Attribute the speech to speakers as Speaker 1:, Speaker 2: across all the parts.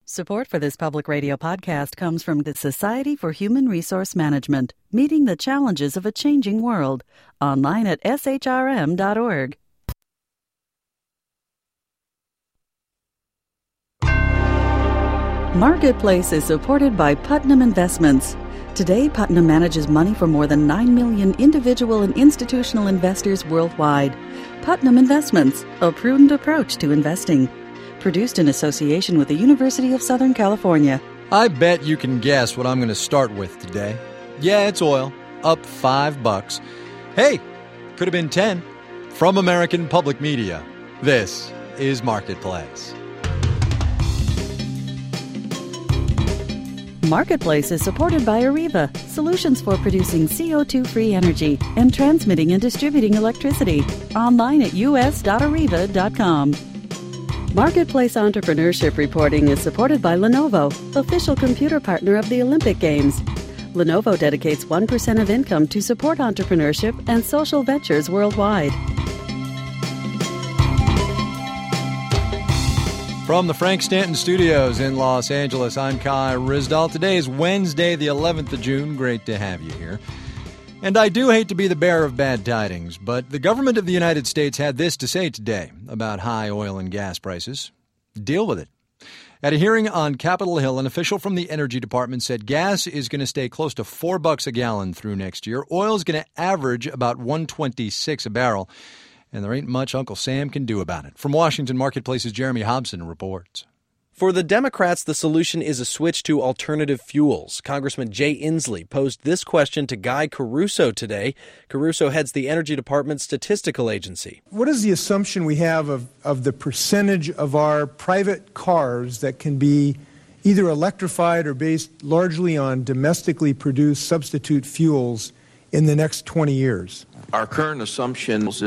Speaker 1: Support for this public radio podcast comes from the Society for Human Resource Management, meeting the challenges of a changing world. Online at shrm.org. Marketplace is supported by Putnam Investments. Today, Putnam manages money for more than 9 million individual and institutional investors worldwide. Putnam Investments, a prudent approach to investing. Produced in association with the University of Southern California.
Speaker 2: I bet you can guess what I'm going to start with today. Yeah, it's oil, up $5. Hey, could have been 10. From American Public Media, this is Marketplace.
Speaker 1: Marketplace is supported by Areva, solutions for producing CO2-free energy and transmitting and distributing electricity. Online at us.areva.com. Marketplace Entrepreneurship Reporting is supported by Lenovo, official computer partner of the Olympic Games. Lenovo dedicates 1% of income to support entrepreneurship and social ventures worldwide.
Speaker 2: From the Frank Stanton Studios in Los Angeles, I'm Kai Ryssdal. Today is Wednesday, the 11th of June. Great to have you here. And I do hate to be the bearer of bad tidings, but the government of the United States had this to say today about high oil and gas prices. Deal with it. At a hearing on Capitol Hill, an official from the Energy Department said gas is going to stay close to $4 a gallon through next year. Oil is going to average about $1.26 a barrel, and there ain't much Uncle Sam can do about it. From Washington, Marketplace's Jeremy Hobson reports.
Speaker 3: For the Democrats, the solution is a switch to alternative fuels. Congressman Jay Inslee posed this question to Guy Caruso today. Caruso heads the Energy Department's statistical agency.
Speaker 4: What is the assumption we have of the percentage of our private cars that can be either electrified or based largely on domestically produced substitute fuels in the next 20 years?
Speaker 5: Our current assumption is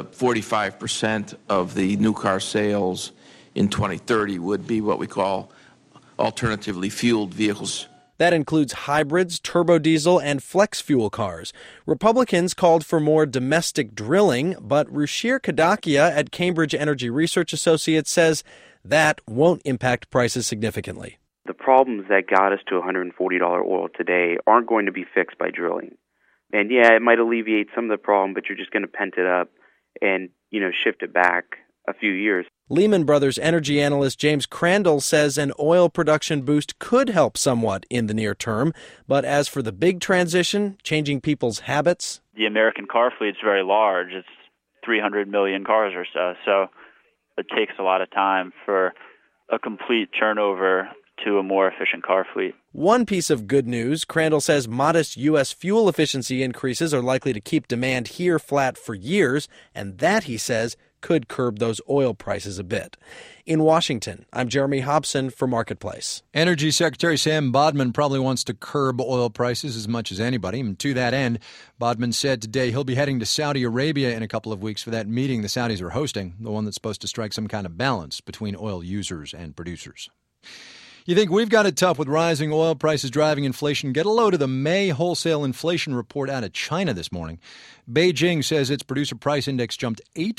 Speaker 5: 45% of the new car sales in 2030 would be what we call alternatively fueled vehicles.
Speaker 3: That includes hybrids, turbo diesel, and flex fuel cars. Republicans called for more domestic drilling, but Ruchir Kadakia at Cambridge Energy Research Associates says that won't impact prices significantly.
Speaker 6: The problems that got us to $140 oil today aren't going to be fixed by drilling. And yeah, it might alleviate some of the problem, but you're just going to pent it up and, shift it back a few years.
Speaker 3: Lehman Brothers energy analyst James Crandall says an oil production boost could help somewhat in the near term. But as for the big transition, changing people's habits,
Speaker 7: the American car fleet is very large. It's 300 million cars or so. So it takes a lot of time for a complete turnover to a more efficient car fleet.
Speaker 3: One piece of good news, Crandall says modest U.S. fuel efficiency increases are likely to keep demand here flat for years, and that, he says, could curb those oil prices a bit. In Washington, I'm Jeremy Hobson for Marketplace.
Speaker 2: Energy Secretary Sam Bodman probably wants to curb oil prices as much as anybody. And to that end, Bodman said today he'll be heading to Saudi Arabia in a couple of weeks for that meeting the Saudis are hosting, the one that's supposed to strike some kind of balance between oil users and producers. You think we've got it tough with rising oil prices driving inflation? Get a load of the May wholesale inflation report out of China this morning. Beijing says its producer price index jumped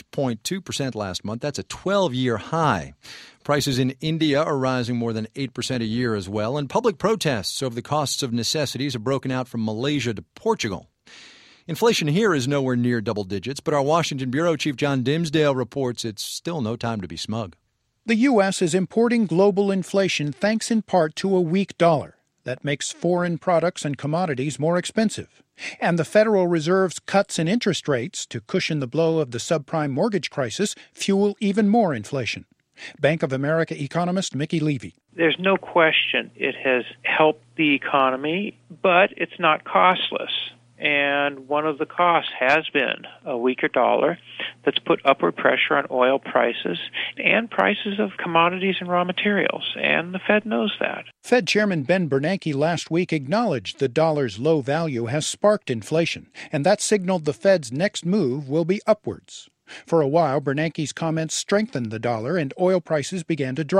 Speaker 2: 8.2% last month. That's a 12-year high. Prices in India are rising more than 8% a year as well. And public protests over the costs of necessities have broken out from Malaysia to Portugal. Inflation here is nowhere near double digits, but our Washington bureau chief John Dimsdale reports it's still no time to be smug.
Speaker 8: The U.S. is importing global inflation thanks in part to a weak dollar that makes foreign products and commodities more expensive. And the Federal Reserve's cuts in interest rates to cushion the blow of the subprime mortgage crisis fuel even more inflation. Bank of America economist Mickey Levy.
Speaker 9: There's no question it has helped the economy, but it's not costless. And one of the costs has been a weaker dollar that's put upward pressure on oil prices and prices of commodities and raw materials, and the Fed knows that.
Speaker 8: Fed Chairman Ben Bernanke last week acknowledged the dollar's low value has sparked inflation, and that signaled the Fed's next move will be upwards. For a while, Bernanke's comments strengthened the dollar and oil prices began to drop.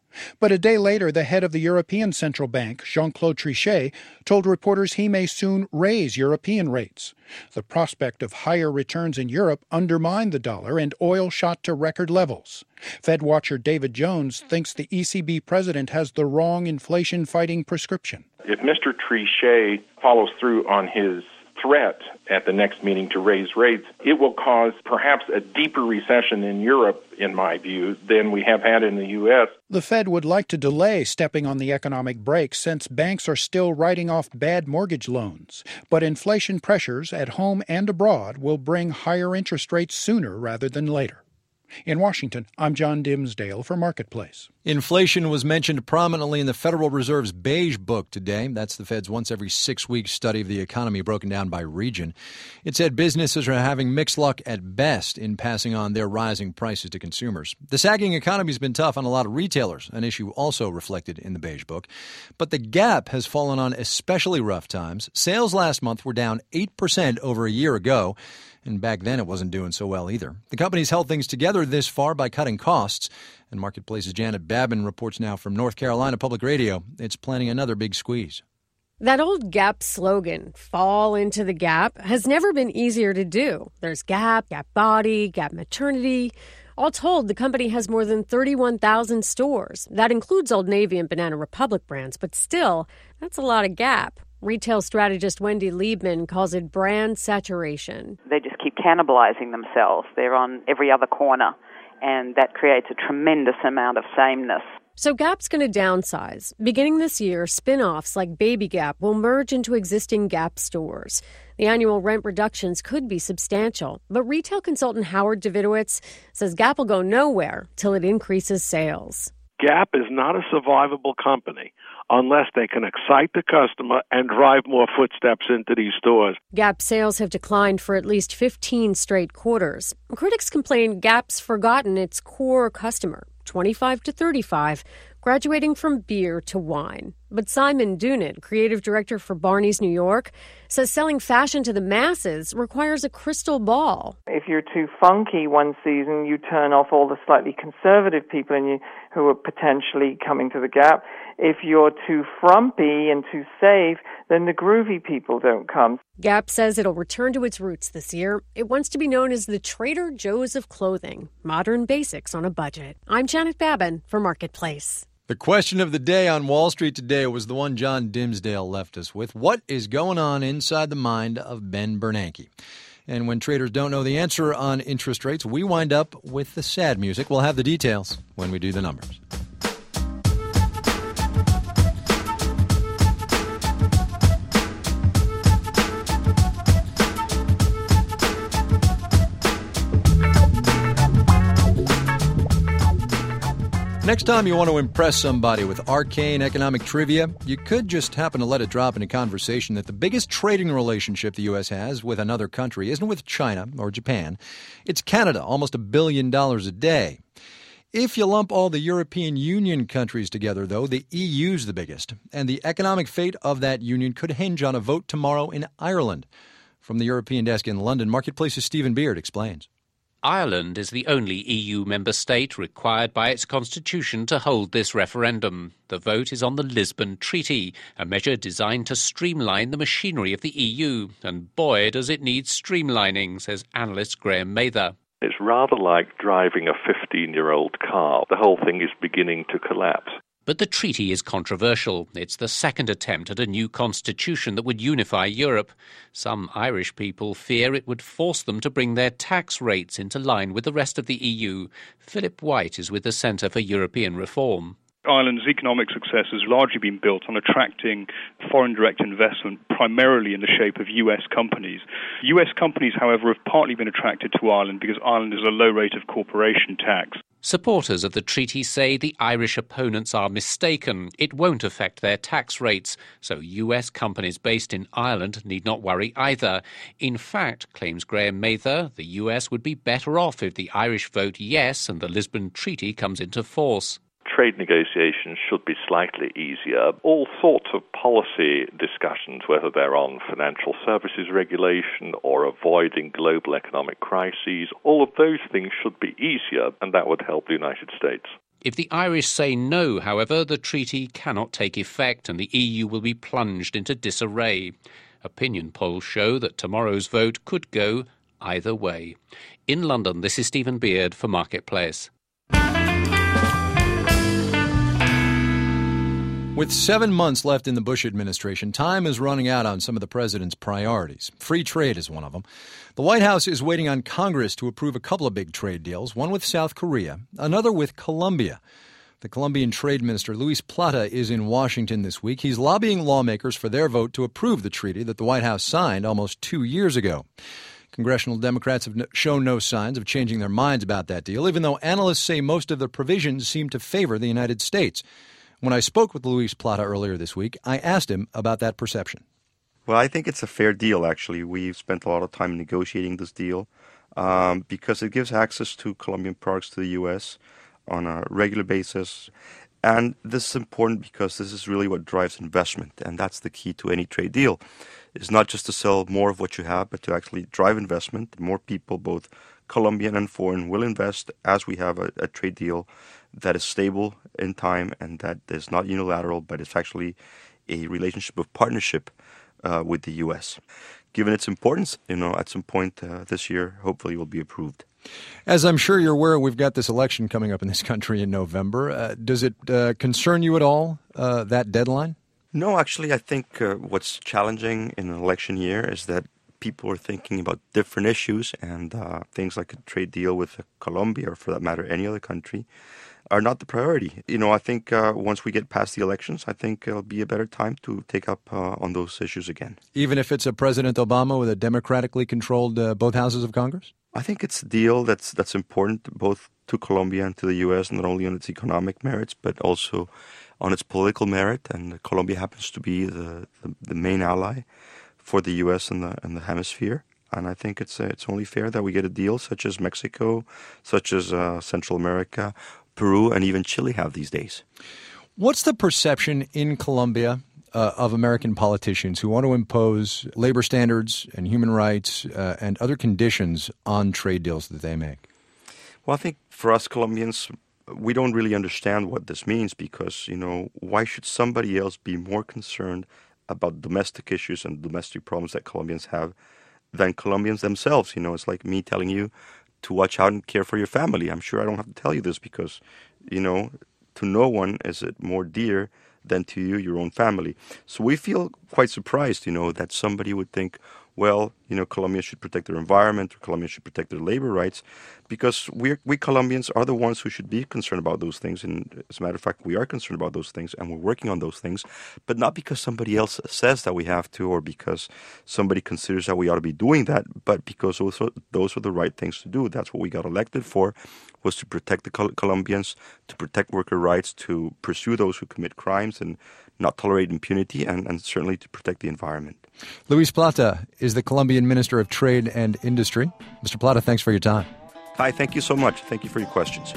Speaker 8: But a day later, the head of the European Central Bank, Jean-Claude Trichet, told reporters he may soon raise European rates. The prospect of higher returns in Europe undermined the dollar, and oil shot to record levels. Fed watcher David Jones thinks the ECB president has the wrong inflation-fighting prescription.
Speaker 10: If Mr. Trichet follows through on his threat at the next meeting to raise rates, it will cause perhaps a deeper recession in Europe, in my view, than we have had in the U.S.
Speaker 8: The Fed would like to delay stepping on the economic brakes since banks are still writing off bad mortgage loans. But inflation pressures at home and abroad will bring higher interest rates sooner rather than later. In Washington, I'm John Dimsdale for Marketplace.
Speaker 2: Inflation was mentioned prominently in the Federal Reserve's Beige Book today. That's the Fed's once every 6 weeks study of the economy broken down by region. It said businesses are having mixed luck at best in passing on their rising prices to consumers. The sagging economy has been tough on a lot of retailers, an issue also reflected in the Beige Book. But the Gap has fallen on especially rough times. Sales last month were down 8% over a year ago. And back then it wasn't doing so well either. The company's held things together this far by cutting costs. And Marketplace's Janet Babin reports now from North Carolina Public Radio. It's planning another big squeeze.
Speaker 11: That old Gap slogan, fall into the Gap, has never been easier to do. There's Gap, Gap Body, Gap Maternity. All told, the company has more than 31,000 stores. That includes Old Navy and Banana Republic brands, but still, that's a lot of Gap. Retail strategist Wendy Liebman calls it brand saturation.
Speaker 12: They just keep cannibalizing themselves. They're on every other corner, and that creates a tremendous amount of sameness.
Speaker 11: So Gap's going to downsize. Beginning this year, spin-offs like Baby Gap will merge into existing Gap stores. The annual rent reductions could be substantial, but retail consultant Howard Davidowitz says Gap will go nowhere till it increases sales.
Speaker 13: Gap is not a survivable company unless they can excite the customer and drive more footsteps into these stores.
Speaker 11: Gap sales have declined for at least 15 straight quarters. Critics complain Gap's forgotten its core customer, 25 to 35, graduating from beer to wine. But Simon Dunant, creative director for Barney's New York, says selling fashion to the masses requires a crystal ball.
Speaker 14: If you're too funky one season, you turn off all the slightly conservative people in you who are potentially coming to the Gap. If you're too frumpy and too safe, then the groovy people don't come.
Speaker 11: Gap says it'll return to its roots this year. It wants to be known as the Trader Joe's of clothing, modern basics on a budget. I'm Janet Babin for Marketplace.
Speaker 2: The question of the day on Wall Street today was the one John Dimsdale left us with. What is going on inside the mind of Ben Bernanke? And when traders don't know the answer on interest rates, we wind up with the sad music. We'll have the details when we do the numbers. Next time you want to impress somebody with arcane economic trivia, you could just happen to let it drop in a conversation that the biggest trading relationship the U.S. has with another country isn't with China or Japan. It's Canada, almost $1 billion a day. If you lump all the European Union countries together, though, the EU's the biggest. And the economic fate of that union could hinge on a vote tomorrow in Ireland. From the European desk in London, Marketplace's Stephen Beard explains.
Speaker 15: Ireland is the only EU member state required by its constitution to hold this referendum. The vote is on the Lisbon Treaty, a measure designed to streamline the machinery of the EU. And boy, does it need streamlining, says analyst Graham Mather.
Speaker 16: It's rather like driving a 15-year-old car. The whole thing is beginning to collapse.
Speaker 15: But the treaty is controversial. It's the second attempt at a new constitution that would unify Europe. Some Irish people fear it would force them to bring their tax rates into line with the rest of the EU. Philip White is with the Centre for European Reform.
Speaker 17: Ireland's economic success has largely been built on attracting foreign direct investment, primarily in the shape of U.S. companies. U.S. companies, however, have partly been attracted to Ireland because Ireland has a low rate of corporation tax.
Speaker 15: Supporters of the treaty say the Irish opponents are mistaken. It won't affect their tax rates, so US companies based in Ireland need not worry either. In fact, claims Graham Mather, the US would be better off if the Irish vote yes and the Lisbon Treaty comes into force.
Speaker 16: Trade negotiations should be slightly easier. All sorts of policy discussions, whether they're on financial services regulation or avoiding global economic crises, all of those things should be easier, and that would help the United States.
Speaker 15: If the Irish say no, however, the treaty cannot take effect and the EU will be plunged into disarray. Opinion polls show that tomorrow's vote could go either way. In London, this is Stephen Beard for Marketplace.
Speaker 2: With 7 months left in the Bush administration, time is running out on some of the president's priorities. Free trade is one of them. The White House is waiting on Congress to approve a couple of big trade deals, one with South Korea, another with Colombia. The Colombian Trade Minister, Luis Plata, is in Washington this week. He's lobbying lawmakers for their vote to approve the treaty that the White House signed almost 2 years ago. Congressional Democrats have shown no signs of changing their minds about that deal, even though analysts say most of the provisions seem to favor the United States. When I spoke with Luis Plata earlier this week, I asked him about that perception.
Speaker 18: Well, I think it's a fair deal, actually. We've spent a lot of time negotiating this deal because it gives access to Colombian products to the U.S. on a regular basis. And this is important because this is really what drives investment, and that's the key to any trade deal. It's not just to sell more of what you have, but to actually drive investment. More people, both Colombian and foreign, will invest as we have a trade deal that is stable in time and that is not unilateral, but it's actually a relationship of partnership with the U.S. Given its importance, at some point this year, hopefully it will be approved.
Speaker 2: As I'm sure you're aware, we've got this election coming up in this country in November. Does it concern you at all, that deadline?
Speaker 18: No, actually, I think what's challenging in an election year is that people are thinking about different issues, and things like a trade deal with Colombia, or for that matter, any other country, are not the priority. I think once we get past the elections, I think it'll be a better time to take up on those issues again. Even
Speaker 2: if it's a President Obama with a democratically controlled both houses of Congress?
Speaker 18: I think it's a deal that's important both to Colombia and to the U.S., not only on its economic merits, but also on its political merit. And Colombia happens to be the main ally for the U.S. and the hemisphere. And I think it's only fair that we get a deal such as Mexico, such as Central America, Peru, and even Chile have these days.
Speaker 2: What's the perception in Colombia of American politicians who want to impose labor standards and human rights and other conditions on trade deals that they make?
Speaker 18: Well, I think for us Colombians, we don't really understand what this means because, why should somebody else be more concerned about domestic issues and domestic problems that Colombians have than Colombians themselves? It's like me telling you to watch out and care for your family. I'm sure I don't have to tell you this because, to no one is it more dear than to you, your own family. So we feel quite surprised, that somebody would think, well, Colombia should protect their environment, or Colombia should protect their labor rights, because we Colombians are the ones who should be concerned about those things. And as a matter of fact, we are concerned about those things, and we're working on those things, but not because somebody else says that we have to, or because somebody considers that we ought to be doing that, but because also those are the right things to do. That's what we got elected for, was to protect the Colombians, to protect worker rights, to pursue those who commit crimes and not tolerate impunity, and certainly to protect the environment.
Speaker 2: Luis Plata is the Colombian Minister of Trade and Industry. Mr. Plata, thanks for your time.
Speaker 18: Hi, thank you so much. Thank you for your questions.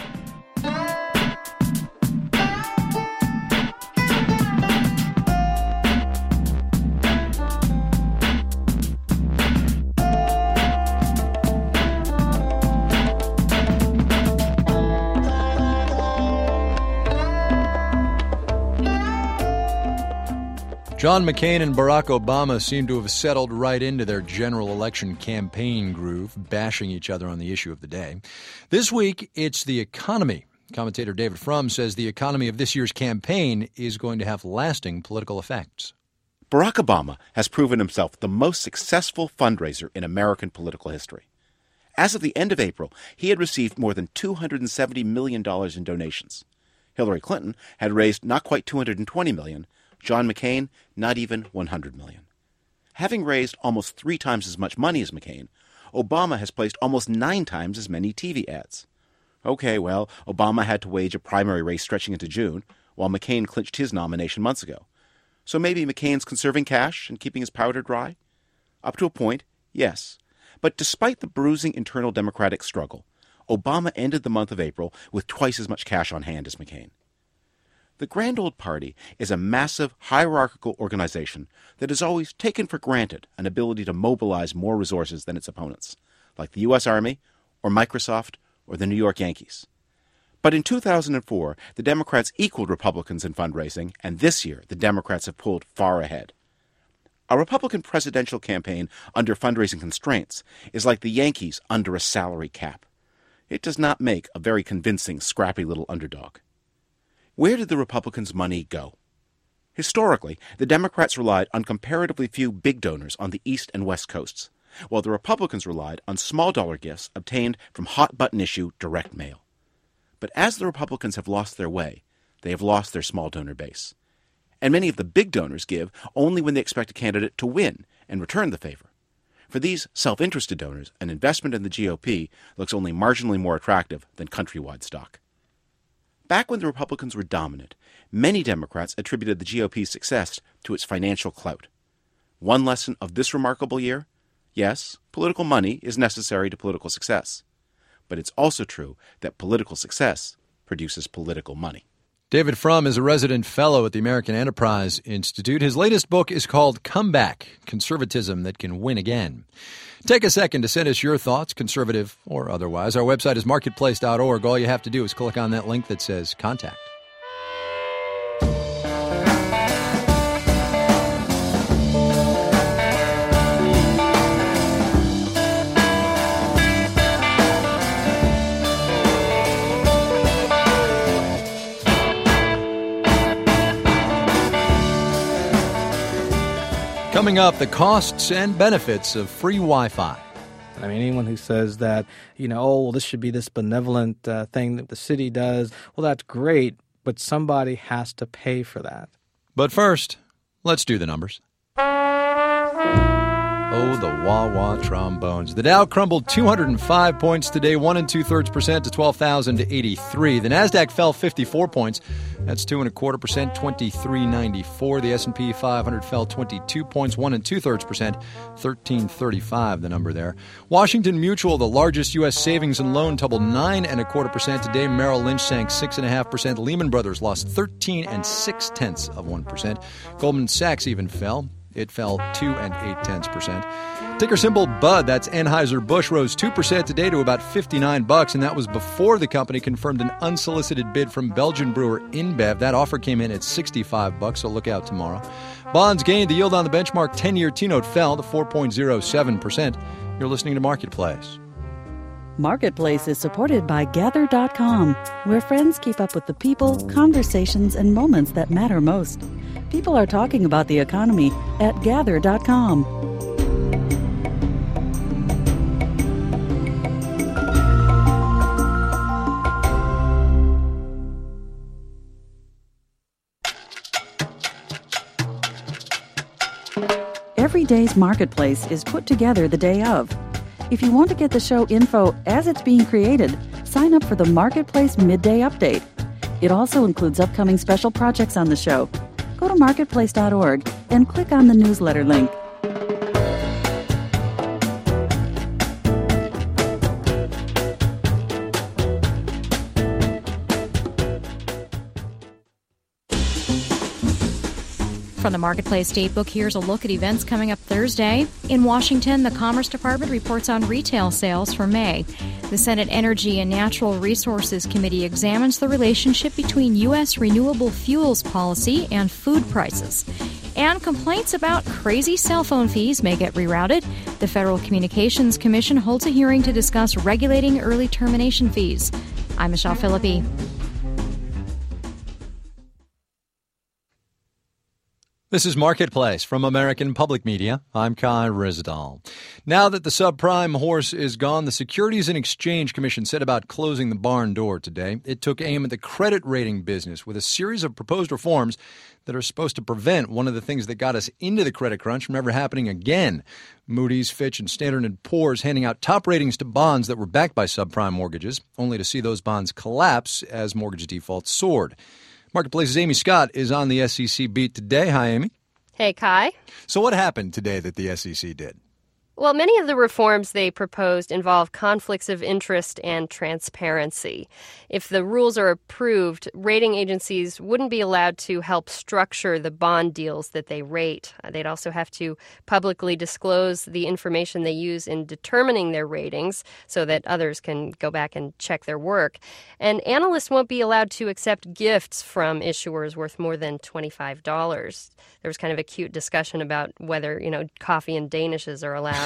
Speaker 2: John McCain and Barack Obama seem to have settled right into their general election campaign groove, bashing each other on the issue of the day. This week, it's the economy. Commentator David Frum says the economy of this year's campaign is going to have lasting political effects.
Speaker 19: Barack Obama has proven himself the most successful fundraiser in American political history. As of the end of April, he had received more than $270 million in donations. Hillary Clinton had raised not quite $220 million. John McCain, not even $100 million. Having raised almost 3 times as much money as McCain, Obama has placed almost 9 times as many TV ads. Okay, well, Obama had to wage a primary race stretching into June, while McCain clinched his nomination months ago. So maybe McCain's conserving cash and keeping his powder dry? Up to a point, yes. But despite the bruising internal Democratic struggle, Obama ended the month of April with twice as much cash on hand as McCain. The Grand Old Party is a massive, hierarchical organization that has always taken for granted an ability to mobilize more resources than its opponents, like the U.S. Army, or Microsoft, or the New York Yankees. But in 2004, the Democrats equaled Republicans in fundraising, and this year the Democrats have pulled far ahead. A Republican presidential campaign under fundraising constraints is like the Yankees under a salary cap. It does not make a very convincing, scrappy little underdog. Where did the Republicans' money go? Historically, the Democrats relied on comparatively few big donors on the East and West Coasts, while the Republicans relied on small-dollar gifts obtained from hot-button-issue direct mail. But as the Republicans have lost their way, they have lost their small donor base. And many of the big donors give only when they expect a candidate to win and return the favor. For these self-interested donors, an investment in the GOP looks only marginally more attractive than countrywide stock. Back when the Republicans were dominant, many Democrats attributed the GOP's success to its financial clout. One lesson of this remarkable year? Yes, political money is necessary to political success. But it's also true that political success produces political money.
Speaker 2: David Frum is a resident fellow at the American Enterprise Institute. His latest book is called Comeback: Conservatism That Can Win Again. Take a second to send us your thoughts, conservative or otherwise. Our website is marketplace.org. All you have to do is click on that link that says Contact. Coming up, the costs and benefits of free Wi-Fi.
Speaker 20: I mean, anyone who says that, this should be this benevolent thing that the city does, well, that's great, but somebody has to pay for that.
Speaker 2: But first, let's do the numbers. Oh, the wah-wah trombones. The Dow crumbled 205 points today, 1 2/3% to 12,083. The Nasdaq fell 54 points. That's 2 1/4%, 2394. The S&P 500 fell 22 points, 1 2/3%, 1335. The number there. Washington Mutual, the largest U.S. savings and loan, tumbled 9 1/4% today. Merrill Lynch sank 6.5%. Lehman Brothers lost 13 6/10%. Goldman Sachs even fell. It fell 2 8/10%. Ticker symbol BUD, that's Anheuser-Busch, rose 2% today to about $59, and that was before the company confirmed an unsolicited bid from Belgian brewer InBev. That offer came in at $65, so look out tomorrow. Bonds gained. The yield on the benchmark 10-year T-note fell to 4.07%. You're listening to Marketplace.
Speaker 1: Marketplace is supported by Gather.com, where friends keep up with the people, conversations, and moments that matter most. People are talking about the economy at Gather.com. Every day's Marketplace is put together the day of. If you want to get the show info as it's being created, sign up for the Marketplace Midday Update. It also includes upcoming special projects on the show. Go to marketplace.org and click on the newsletter link.
Speaker 21: From the Marketplace Datebook, here's a look at events coming up Thursday. In Washington, the Commerce Department reports on retail sales for May. The Senate Energy and Natural Resources Committee examines the relationship between U.S. renewable fuels policy and food prices. And complaints about crazy cell phone fees may get rerouted. The Federal Communications Commission holds a hearing to discuss regulating early termination fees. I'm Michelle Philippi.
Speaker 2: This is Marketplace from American Public Media. I'm Kai Rizdal. Now that the subprime horse is gone, the Securities and Exchange Commission set about closing the barn door today. It took aim at the credit rating business with a series of proposed reforms that are supposed to prevent one of the things that got us into the credit crunch from ever happening again. Moody's, Fitch, and Standard & Poor's handing out top ratings to bonds that were backed by subprime mortgages, only to see those bonds collapse as mortgage defaults soared. Marketplace's Amy Scott is on the SEC beat today. Hi, Amy.
Speaker 22: Hey, Kai.
Speaker 2: So what happened today that the SEC did?
Speaker 4: Well, many of the reforms they proposed involve conflicts of interest and transparency. If the rules are approved, rating agencies wouldn't be allowed to help structure the bond deals that they rate. They'd also have to publicly disclose the information they use in determining their ratings so that others can go back and check their work. And analysts won't be allowed to accept gifts from issuers worth more than $25. There was kind of a cute discussion about whether, coffee and Danishes are allowed.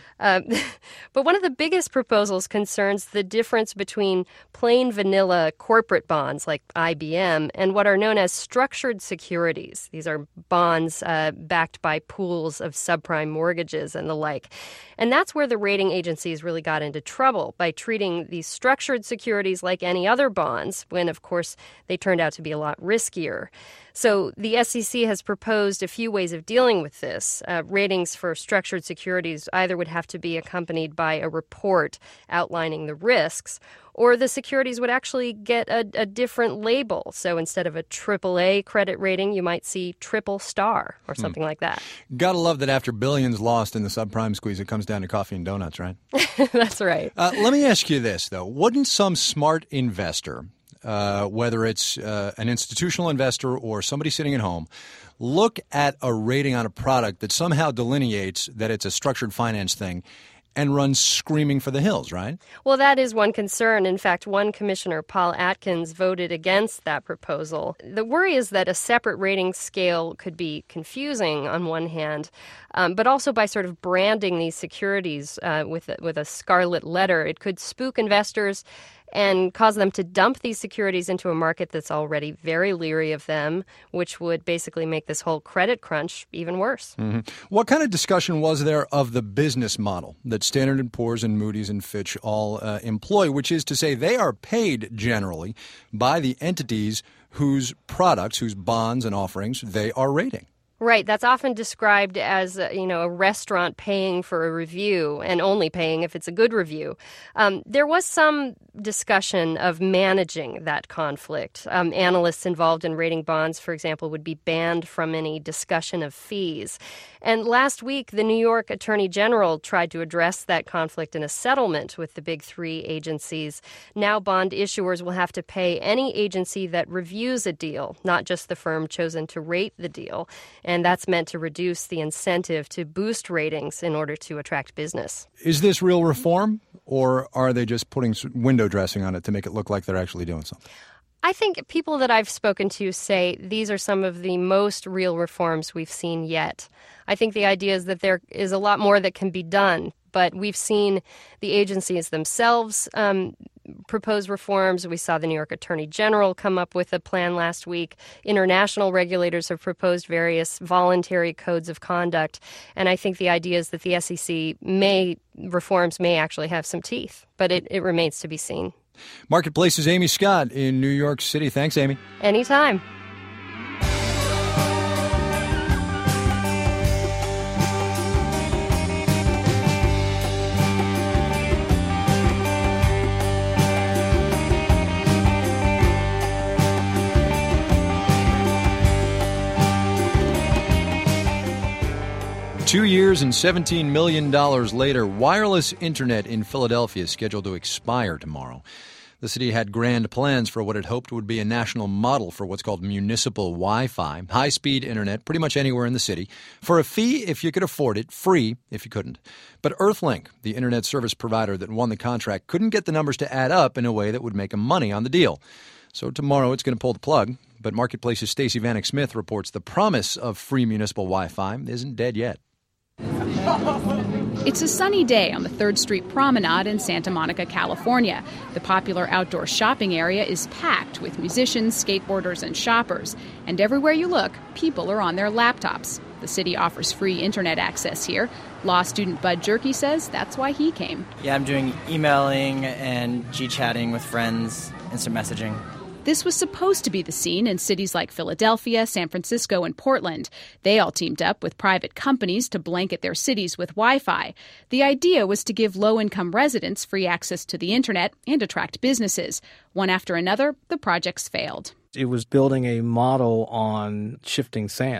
Speaker 4: But one of the biggest proposals concerns the difference between plain vanilla corporate bonds like IBM and what are known as structured securities. These are bonds backed by pools of subprime mortgages and the like. And that's where the rating agencies really got into trouble, by treating these structured securities like any other bonds, when, of course, they turned out to be a lot riskier. So the SEC has proposed a few ways of dealing with this. Ratings for structured securities either would have to be accompanied by a report outlining the risks, or the securities would actually get a different label. So instead of a AAA credit rating, you might see triple star or something like that.
Speaker 2: Gotta love that after billions lost in the subprime squeeze, it comes down to coffee and donuts, right?
Speaker 4: That's right.
Speaker 2: Let me ask you this, though. Wouldn't some smart investor, whether it's an institutional investor or somebody sitting at home, look at a rating on a product that somehow delineates that it's a structured finance thing and run screaming for the hills, right?
Speaker 4: Well, that is one concern. In fact, one commissioner, Paul Atkins, voted against that proposal. The worry is that a separate rating scale could be confusing on one hand, but also by sort of branding these securities with a scarlet letter, it could spook investors and cause them to dump these securities into a market that's already very leery of them, which would basically make this whole credit crunch even worse.
Speaker 2: Mm-hmm. What kind of discussion was there of the business model that Standard & Poor's and Moody's and Fitch all employ, which is to say they are paid generally by the entities whose products, whose bonds and offerings they are rating?
Speaker 4: Right. That's often described as, a restaurant paying for a review and only paying if it's a good review. There was some discussion of managing that conflict. Analysts involved in rating bonds, for example, would be banned from any discussion of fees. And last week, the New York Attorney General tried to address that conflict in a settlement with the big three agencies. Now bond issuers will have to pay any agency that reviews a deal, not just the firm chosen to rate the deal. And that's meant to reduce the incentive to boost ratings in order to attract business.
Speaker 2: Is this real reform, or are they just putting window dressing on it to make it look like they're actually doing something?
Speaker 4: I think people that I've spoken to say these are some of the most real reforms we've seen yet. I think the idea is that there is a lot more that can be done, but we've seen the agencies themselves propose reforms. We saw the New York Attorney General come up with a plan last week. International regulators have proposed various voluntary codes of conduct. And I think the idea is that the SEC reforms may actually have some teeth, but it remains to be seen.
Speaker 2: Marketplace's Amy Scott in New York City. Thanks, Amy.
Speaker 4: Anytime.
Speaker 2: $2 years and $17 million later, wireless internet in Philadelphia is scheduled to expire tomorrow. The city had grand plans for what it hoped would be a national model for what's called municipal Wi-Fi, high-speed internet pretty much anywhere in the city, for a fee if you could afford it, free if you couldn't. But Earthlink, the internet service provider that won the contract, couldn't get the numbers to add up in a way that would make them money on the deal. So tomorrow it's going to pull the plug. But Marketplace's Stacey Vanek Smith reports the promise of free municipal Wi-Fi isn't dead yet.
Speaker 22: It's a sunny day on the 3rd Street Promenade in Santa Monica, California. The popular outdoor shopping area is packed with musicians, skateboarders, and shoppers. And everywhere you look, people are on their laptops. The city offers free internet access here. Law student Bud Jerky says that's why he came.
Speaker 23: Yeah, I'm doing emailing and G-chatting with friends, instant messaging.
Speaker 22: This was supposed to be the scene in cities like Philadelphia, San Francisco, and Portland. They all teamed up with private companies to blanket their cities with Wi-Fi. The idea was to give low-income residents free access to the internet and attract businesses. One after another, the projects failed.
Speaker 20: It was building a model on shifting sand.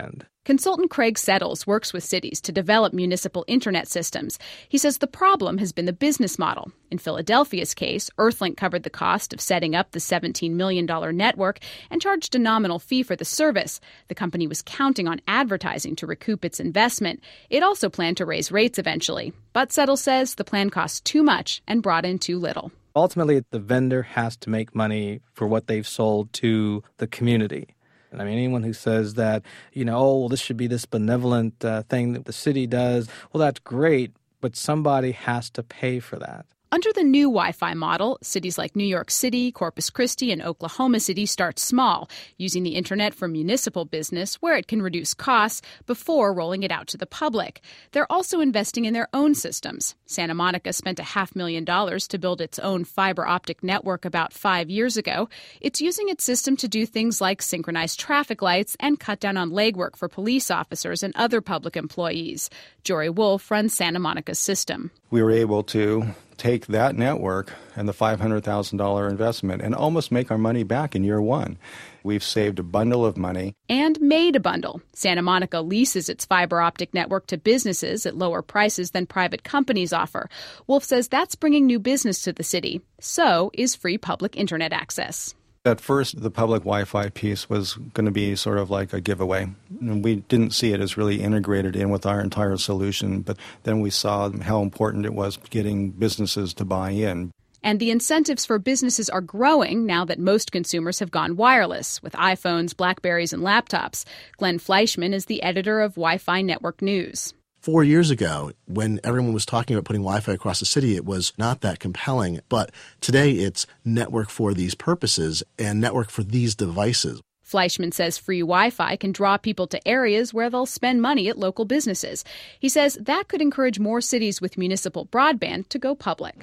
Speaker 22: Consultant Craig Settles works with cities to develop municipal internet systems. He says the problem has been the business model. In Philadelphia's case, Earthlink covered the cost of setting up the $17 million network and charged a nominal fee for the service. The company was counting on advertising to recoup its investment. It also planned to raise rates eventually. But Settles says the plan cost too much and brought in too little.
Speaker 20: Ultimately, the vendor has to make money for what they've sold to the community. I mean, anyone who says that, this should be this benevolent thing that the city does, well, that's great, but somebody has to pay for that.
Speaker 22: Under the new Wi-Fi model, cities like New York City, Corpus Christi, and Oklahoma City start small, using the internet for municipal business where it can reduce costs before rolling it out to the public. They're also investing in their own systems. Santa Monica spent $500,000 to build its own fiber optic network about 5 years ago. It's using its system to do things like synchronize traffic lights and cut down on legwork for police officers and other public employees. Jory Wolf runs Santa Monica's system.
Speaker 5: We were able to take that network and the $500,000 investment and almost make our money back in year one. We've saved a bundle of money.
Speaker 22: And made a bundle. Santa Monica leases its fiber optic network to businesses at lower prices than private companies offer. Wolf says that's bringing new business to the city. So is free public internet access.
Speaker 5: At first, the public Wi-Fi piece was going to be sort of like a giveaway. And we didn't see it as really integrated in with our entire solution. But then we saw how important it was getting businesses to buy in.
Speaker 22: And the incentives for businesses are growing now that most consumers have gone wireless, with iPhones, BlackBerries, and laptops. Glenn Fleischman is the editor of Wi-Fi Network News.
Speaker 6: 4 years ago, when everyone was talking about putting Wi-Fi across the city, it was not that compelling. But today it's network for these purposes and network for these devices.
Speaker 22: Fleischman says free Wi-Fi can draw people to areas where they'll spend money at local businesses. He says that could encourage more cities with municipal broadband to go public.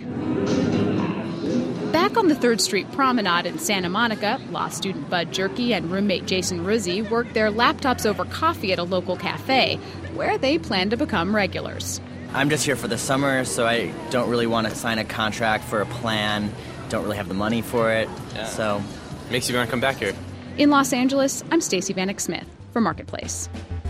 Speaker 22: Back on the 3rd Street Promenade in Santa Monica, law student Bud Jerky and roommate Jason Rizzi worked their laptops over coffee at a local cafe, where they plan to become regulars.
Speaker 23: I'm just here for the summer, so I don't really want to sign a contract for a plan, don't really have the money for it, so...
Speaker 7: Makes you want to come back here.
Speaker 22: In Los Angeles, I'm Stacey Vanek Smith for Marketplace.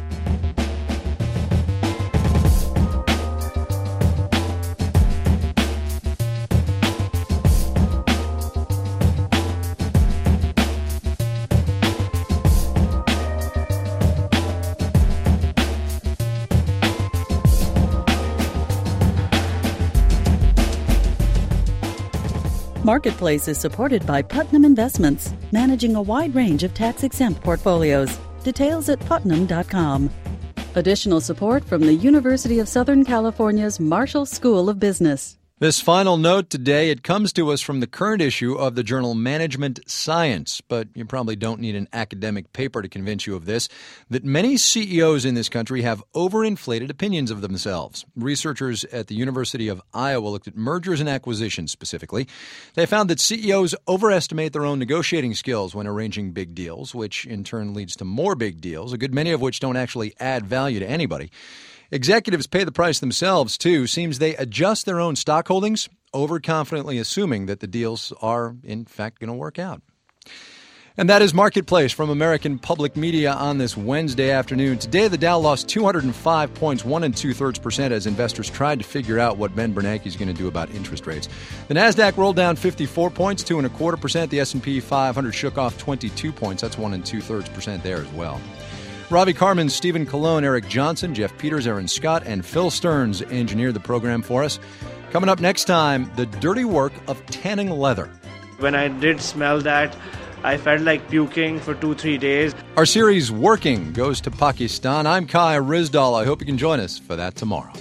Speaker 1: Marketplace is supported by Putnam Investments, managing a wide range of tax-exempt portfolios. Details at putnam.com. Additional support from the University of Southern California's Marshall School of Business.
Speaker 2: This final note today, it comes to us from the current issue of the journal Management Science, but you probably don't need an academic paper to convince you of this, that many CEOs in this country have overinflated opinions of themselves. Researchers at the University of Iowa looked at mergers and acquisitions specifically. They found that CEOs overestimate their own negotiating skills when arranging big deals, which in turn leads to more big deals, a good many of which don't actually add value to anybody. Executives pay the price themselves, too. Seems they adjust their own stock holdings, overconfidently assuming that the deals are, in fact, going to work out. And that is Marketplace from American Public Media on this Wednesday afternoon. Today, the Dow lost 205 points, 1 2/3%, as investors tried to figure out what Ben Bernanke is going to do about interest rates. The Nasdaq rolled down 54 points, 2 1/4%. The S&P 500 shook off 22 points. That's 1 2/3% there as well. Ravi Carmen, Stephen Colon, Eric Johnson, Jeff Peters, Aaron Scott, and Phil Stearns engineered the program for us. Coming up next time, the dirty work of tanning leather.
Speaker 24: When I did smell that, I felt like puking for 2-3 days.
Speaker 2: Our series Working goes to Pakistan. I'm Kai Rizdal. I hope you can join us for that tomorrow.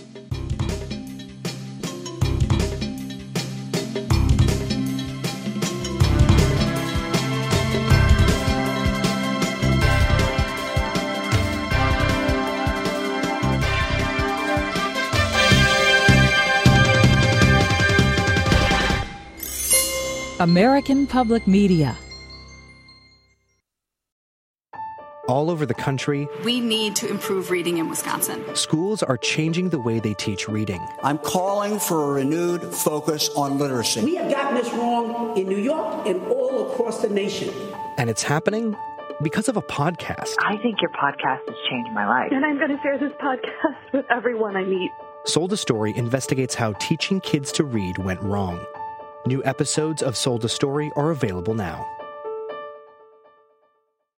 Speaker 25: American Public Media.
Speaker 26: All over the country,
Speaker 27: we need to improve reading in Wisconsin.
Speaker 26: Schools are changing the way they teach reading.
Speaker 28: I'm calling for a renewed focus on literacy.
Speaker 29: We have gotten this wrong in New York and all across the nation.
Speaker 26: And it's happening because of a podcast.
Speaker 3: I think your podcast has changed my life.
Speaker 7: And I'm going to share this podcast with everyone I meet.
Speaker 26: Sold a Story investigates how teaching kids to read went wrong. New episodes of Sold a Story are available now.